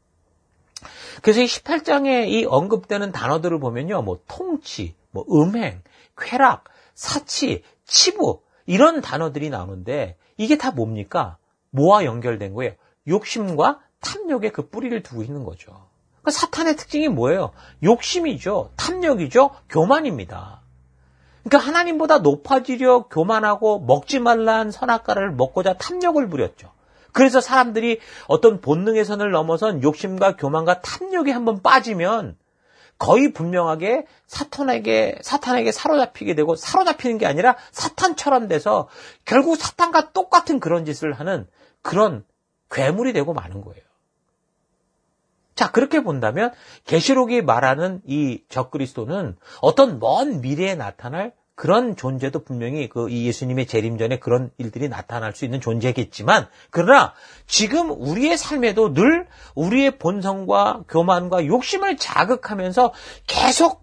그래서 이 18장에 이 언급되는 단어들을 보면요, 뭐 통치, 뭐 음행, 쾌락, 사치, 치부, 이런 단어들이 나오는데 이게 다 뭡니까? 뭐와 연결된 거예요? 욕심과 탐욕의 그 뿌리를 두고 있는 거죠. 그러니까 사탄의 특징이 뭐예요? 욕심이죠. 탐욕이죠. 교만입니다. 그러니까 하나님보다 높아지려 교만하고 먹지 말라는 선악과를 먹고자 탐욕을 부렸죠. 그래서 사람들이 어떤 본능의 선을 넘어선 욕심과 교만과 탐욕에 한번 빠지면 거의 분명하게 사탄에게 사로잡히게 되고, 사로잡히는 게 아니라 사탄처럼 돼서 결국 사탄과 똑같은 그런 짓을 하는 그런 괴물이 되고 마는 거예요. 자, 그렇게 본다면 계시록이 말하는 이 적그리스도는 어떤 먼 미래에 나타날 그런 존재도 분명히 이 예수님의 재림 전에 그런 일들이 나타날 수 있는 존재겠지만, 그러나 지금 우리의 삶에도 늘 우리의 본성과 교만과 욕심을 자극하면서 계속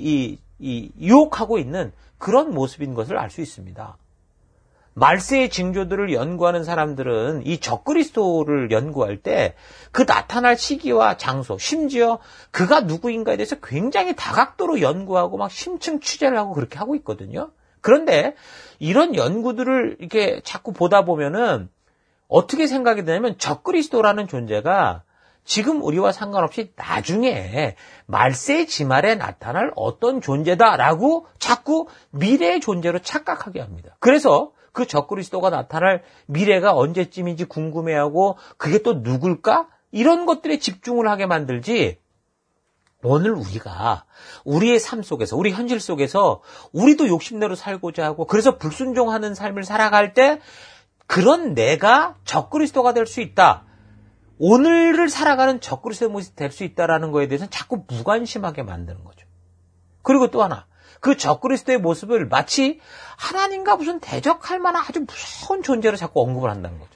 유혹하고 있는 그런 모습인 것을 알 수 있습니다. 말세의 징조들을 연구하는 사람들은 이 적그리스도를 연구할 때 그 나타날 시기와 장소, 심지어 그가 누구인가에 대해서 굉장히 다각도로 연구하고 막 심층 취재를 하고 그렇게 하고 있거든요. 그런데 이런 연구들을 이렇게 자꾸 보다 보면은 어떻게 생각이 되냐면, 적그리스도라는 존재가 지금 우리와 상관없이 나중에 말세의 지말에 나타날 어떤 존재다라고 자꾸 미래의 존재로 착각하게 합니다. 그래서 그 적그리스도가 나타날 미래가 언제쯤인지 궁금해하고 그게 또 누굴까? 이런 것들에 집중을 하게 만들지, 오늘 우리가 우리의 삶 속에서, 우리 현실 속에서 우리도 욕심내로 살고자 하고 그래서 불순종하는 삶을 살아갈 때 그런 내가 적그리스도가 될 수 있다, 오늘을 살아가는 적그리스도의 모습이 될 수 있다라는 거에 대해서는 자꾸 무관심하게 만드는 거죠. 그리고 또 하나, 그 적그리스도의 모습을 마치 하나님과 무슨 대적할 만한 아주 무서운 존재로 자꾸 언급을 한다는 거죠.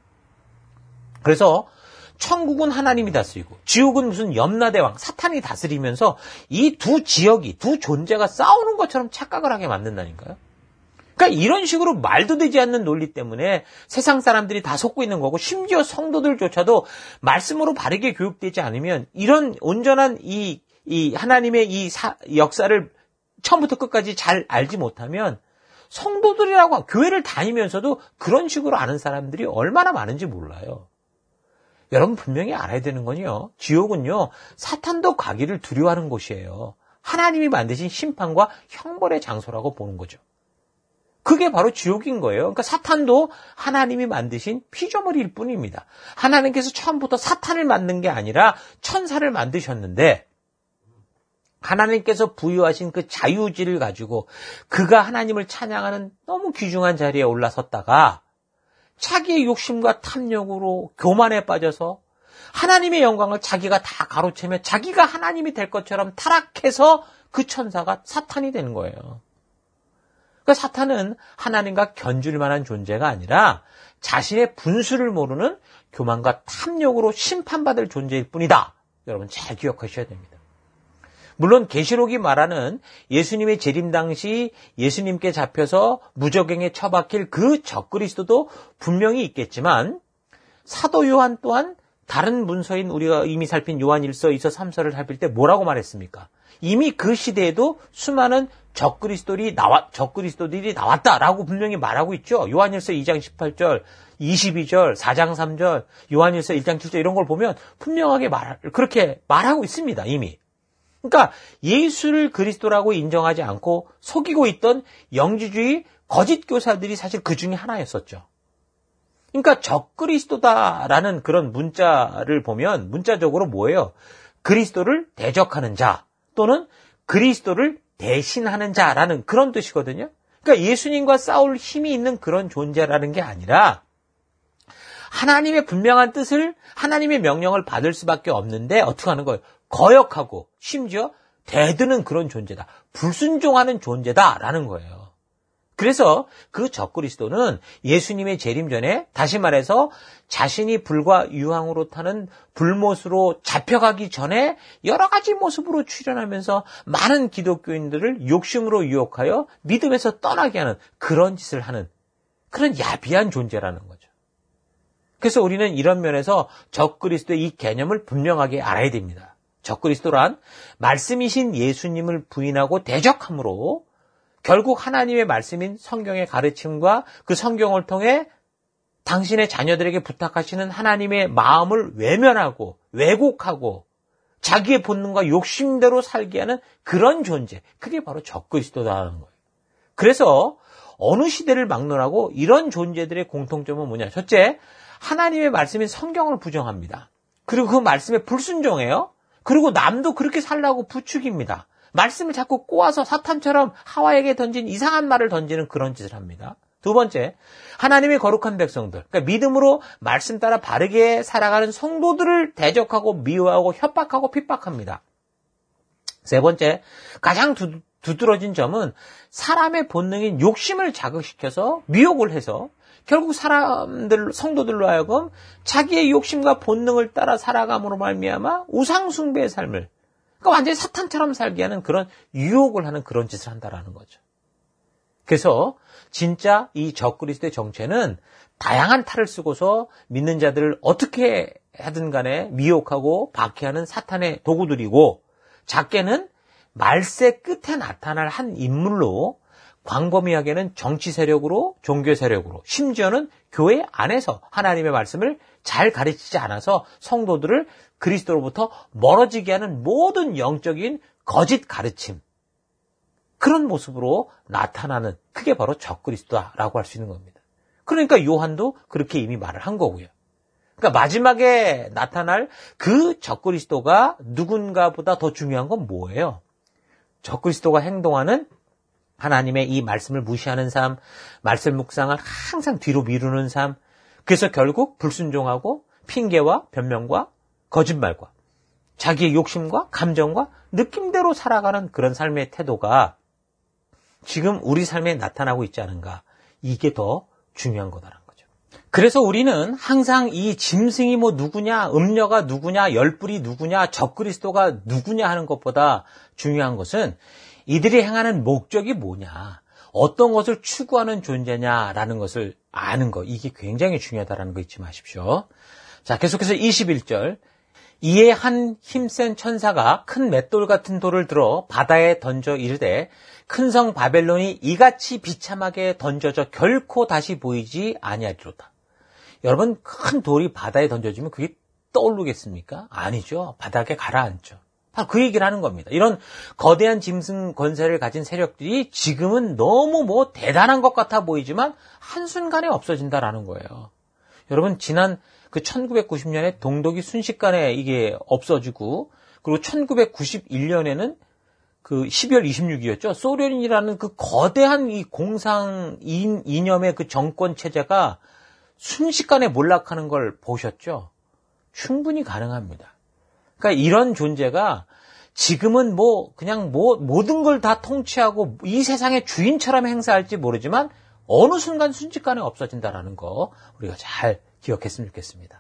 그래서 천국은 하나님이 다스리고 지옥은 무슨 염라대왕 사탄이 다스리면서 이 두 지역이, 두 존재가 싸우는 것처럼 착각을 하게 만든다니까요. 그러니까 이런 식으로 말도 되지 않는 논리 때문에 세상 사람들이 다 속고 있는 거고, 심지어 성도들조차도 말씀으로 바르게 교육되지 않으면 이런 온전한 이 하나님의 이 역사를 처음부터 끝까지 잘 알지 못하면 성도들이라고 교회를 다니면서도 그런 식으로 아는 사람들이 얼마나 많은지 몰라요. 여러분 분명히 알아야 되는 건요, 지옥은요 사탄도 가기를 두려워하는 곳이에요. 하나님이 만드신 심판과 형벌의 장소라고 보는 거죠. 그게 바로 지옥인 거예요. 그러니까 사탄도 하나님이 만드신 피조물일 뿐입니다. 하나님께서 처음부터 사탄을 만든 게 아니라 천사를 만드셨는데, 하나님께서 부여하신 그 자유지를 가지고 그가 하나님을 찬양하는 너무 귀중한 자리에 올라섰다가 자기의 욕심과 탐욕으로 교만에 빠져서 하나님의 영광을 자기가 다 가로채며 자기가 하나님이 될 것처럼 타락해서 그 천사가 사탄이 되는 거예요. 그러니까 사탄은 하나님과 견줄 만한 존재가 아니라 자신의 분수를 모르는 교만과 탐욕으로 심판받을 존재일 뿐이다. 여러분 잘 기억하셔야 됩니다. 물론 계시록이 말하는 예수님의 재림 당시 예수님께 잡혀서 무저갱에 처박힐 그 적그리스도도 분명히 있겠지만, 사도 요한 또한 다른 문서인 우리가 이미 살핀 요한 1서, 2서, 3서를 살필 때 뭐라고 말했습니까? 이미 그 시대에도 수많은 적그리스도들이 나왔다라고 분명히 말하고 있죠. 요한일서 2장 18절, 22절, 4장 3절, 요한일서 1장 7절 이런 걸 보면 분명하게 그렇게 말하고 있습니다. 이미. 그러니까 예수를 그리스도라고 인정하지 않고 속이고 있던 영지주의 거짓 교사들이 사실 그 중에 하나였었죠. 그러니까 적그리스도다라는 그런 문자를 보면 문자적으로 뭐예요? 그리스도를 대적하는 자 또는 그리스도를 대신하는 자라는 그런 뜻이거든요. 그러니까 예수님과 싸울 힘이 있는 그런 존재라는 게 아니라 하나님의 분명한 뜻을 하나님의 명령을 받을 수밖에 없는데 어떻게 하는 거예요? 거역하고 심지어 대드는 그런 존재다. 불순종하는 존재다라는 거예요. 그래서 그 적그리스도는 예수님의 재림 전에 다시 말해서 자신이 불과 유황으로 타는 불못으로 잡혀가기 전에 여러 가지 모습으로 출현하면서 많은 기독교인들을 욕심으로 유혹하여 믿음에서 떠나게 하는 그런 짓을 하는 그런 야비한 존재라는 거죠. 그래서 우리는 이런 면에서 적그리스도의 이 개념을 분명하게 알아야 됩니다. 적그리스도란 말씀이신 예수님을 부인하고 대적함으로 결국 하나님의 말씀인 성경의 가르침과 그 성경을 통해 당신의 자녀들에게 부탁하시는 하나님의 마음을 외면하고 왜곡하고 자기의 본능과 욕심대로 살게 하는 그런 존재, 그게 바로 적그리스도라는 거예요. 그래서 어느 시대를 막론하고 이런 존재들의 공통점은 뭐냐? 첫째, 하나님의 말씀인 성경을 부정합니다. 그리고 그 말씀에 불순종해요. 그리고 남도 그렇게 살라고 부추깁니다. 말씀을 자꾸 꼬아서 사탄처럼 하와에게 던진 이상한 말을 던지는 그런 짓을 합니다. 두 번째, 하나님의 거룩한 백성들, 그러니까 믿음으로 말씀 따라 바르게 살아가는 성도들을 대적하고 미워하고 협박하고 핍박합니다. 세 번째, 가장 두드러진 점은 사람의 본능인 욕심을 자극시켜서 미혹을 해서 결국 성도들로 하여금 자기의 욕심과 본능을 따라 살아감으로 말미암아 우상 숭배의 삶을, 그러니까 완전히 사탄처럼 살게 하는 그런 유혹을 하는 그런 짓을 한다라는 거죠. 그래서 진짜 이 적그리스도의 정체는 다양한 탈을 쓰고서 믿는 자들을 어떻게 하든 간에 미혹하고 박해하는 사탄의 도구들이고, 작게는 말세 끝에 나타날 한 인물로 광범위하게는 정치 세력으로, 종교 세력으로, 심지어는 교회 안에서 하나님의 말씀을 잘 가르치지 않아서 성도들을 그리스도로부터 멀어지게 하는 모든 영적인 거짓 가르침, 그런 모습으로 나타나는, 그게 바로 적그리스도다라고 할 수 있는 겁니다. 그러니까 요한도 그렇게 이미 말을 한 거고요. 그러니까 마지막에 나타날 그 적그리스도가 누군가보다 더 중요한 건 뭐예요? 적그리스도가 행동하는 하나님의 이 말씀을 무시하는 삶, 말씀 묵상을 항상 뒤로 미루는 삶, 그래서 결국 불순종하고 핑계와 변명과 거짓말과 자기의 욕심과 감정과 느낌대로 살아가는 그런 삶의 태도가 지금 우리 삶에 나타나고 있지 않은가, 이게 더 중요한 거다라는 거죠. 그래서 우리는 항상 이 짐승이 뭐 누구냐, 음녀가 누구냐, 열불이 누구냐, 적그리스도가 누구냐 하는 것보다 중요한 것은 이들이 행하는 목적이 뭐냐, 어떤 것을 추구하는 존재냐라는 것을 아는 것, 이게 굉장히 중요하다는 거 잊지 마십시오. 자, 계속해서 21절. 이에 한 힘센 천사가 큰 맷돌 같은 돌을 들어 바다에 던져 이르되 큰 성 바벨론이 이같이 비참하게 던져져 결코 다시 보이지 아니하리로다. 여러분, 큰 돌이 바다에 던져지면 그게 떠오르겠습니까? 아니죠. 바닥에 가라앉죠. 바로 그 얘기를 하는 겁니다. 이런 거대한 짐승 권세를 가진 세력들이 지금은 너무 대단한 것 같아 보이지만 한순간에 없어진다라는 거예요. 여러분, 지난 그 1990년에 동독이 순식간에 이게 없어지고, 그리고 1991년에는 그 12월 26일이었죠. 소련이라는 그 거대한 이 공상 이념의 그 정권 체제가 순식간에 몰락하는 걸 보셨죠? 충분히 가능합니다. 그러니까 이런 존재가 지금은 그냥 모든 걸 다 통치하고 이 세상의 주인처럼 행사할지 모르지만 어느 순간 순식간에 없어진다라는 거 우리가 잘 기억했으면 좋겠습니다.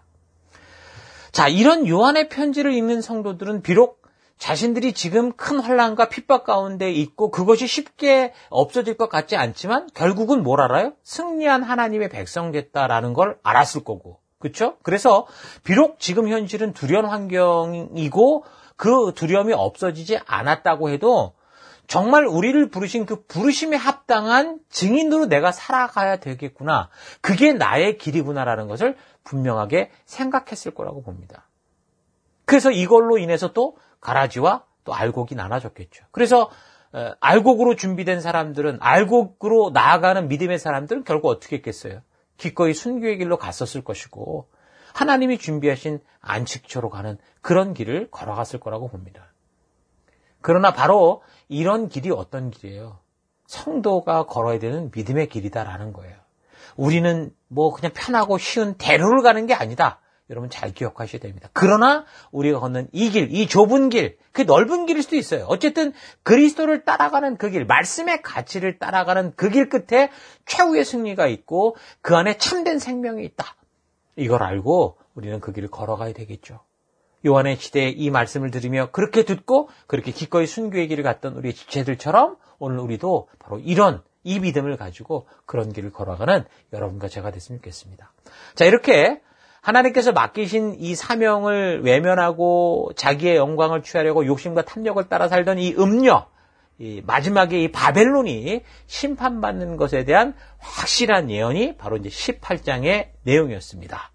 자, 이런 요한의 편지를 읽는 성도들은 비록 자신들이 지금 큰 환난과 핍박 가운데 있고 그것이 쉽게 없어질 것 같지 않지만 결국은 뭘 알아요? 승리한 하나님의 백성 됐다라는 걸 알았을 거고, 그렇죠? 그래서 비록 지금 현실은 두려운 환경이고 그 두려움이 없어지지 않았다고 해도 정말 우리를 부르신 그 부르심에 합당한 증인으로 내가 살아가야 되겠구나. 그게 나의 길이구나라는 것을 분명하게 생각했을 거라고 봅니다. 그래서 이걸로 인해서 또 가라지와 또 알곡이 나눠졌겠죠. 그래서 알곡으로 준비된 사람들은, 알곡으로 나아가는 믿음의 사람들은 결국 어떻게 했겠어요? 기꺼이 순교의 길로 갔었을 것이고 하나님이 준비하신 안식처로 가는 그런 길을 걸어갔을 거라고 봅니다. 그러나 바로 이런 길이 어떤 길이에요? 성도가 걸어야 되는 믿음의 길이다라는 거예요. 우리는 뭐 그냥 편하고 쉬운 대로를 가는 게 아니다. 여러분 잘 기억하셔야 됩니다. 그러나 우리가 걷는 이 길, 이 좁은 길, 그 넓은 길일 수도 있어요. 어쨌든 그리스도를 따라가는 그 길, 말씀의 가치를 따라가는 그 길 끝에 최후의 승리가 있고 그 안에 참된 생명이 있다. 이걸 알고 우리는 그 길을 걸어가야 되겠죠. 요한의 시대에 이 말씀을 들으며 그렇게 듣고 그렇게 기꺼이 순교의 길을 갔던 우리의 지체들처럼 오늘 우리도 바로 이런 이 믿음을 가지고 그런 길을 걸어가는 여러분과 제가 됐으면 좋겠습니다. 자, 이렇게 하나님께서 맡기신 이 사명을 외면하고 자기의 영광을 취하려고 욕심과 탐욕을 따라 살던 이 음녀, 이 마지막에 이 바벨론이 심판받는 것에 대한 확실한 예언이 바로 이제 18장의 내용이었습니다.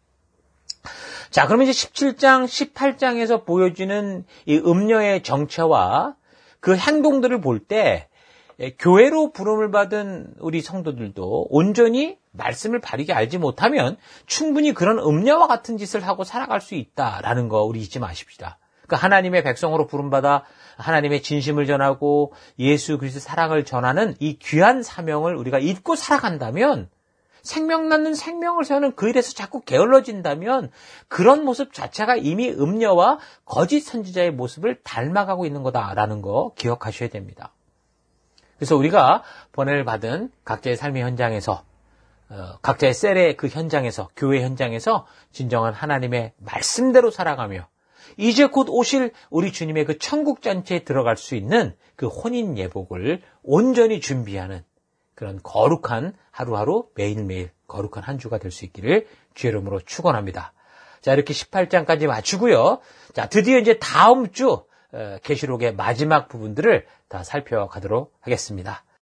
자, 그러면 이제 17장, 18장에서 보여지는 이 음녀의 정체와 그 행동들을 볼 때 교회로 부름을 받은 우리 성도들도 온전히 말씀을 바르게 알지 못하면 충분히 그런 음녀와 같은 짓을 하고 살아갈 수 있다라는 거 우리 잊지 마십시다. 그러니까 하나님의 백성으로 부름받아 하나님의 진심을 전하고 예수 그리스도 사랑을 전하는 이 귀한 사명을 우리가 잊고 살아간다면 생명 낳는 생명을 세우는 그 일에서 자꾸 게을러진다면 그런 모습 자체가 이미 음녀와 거짓 선지자의 모습을 닮아가고 있는 거다라는 거 기억하셔야 됩니다. 그래서 우리가 번뇌를 받은 각자의 삶의 현장에서 각자의 셀의 그 현장에서 교회 현장에서 진정한 하나님의 말씀대로 살아가며 이제 곧 오실 우리 주님의 그 천국 잔치에 들어갈 수 있는 그 혼인 예복을 온전히 준비하는 그런 거룩한 하루하루 매일매일 거룩한 한 주가 될 수 있기를 주의 이름으로 축원합니다. 자, 이렇게 18장까지 마치고요. 자, 드디어 이제 다음 주 계시록의 마지막 부분들을 다 살펴가도록 하겠습니다.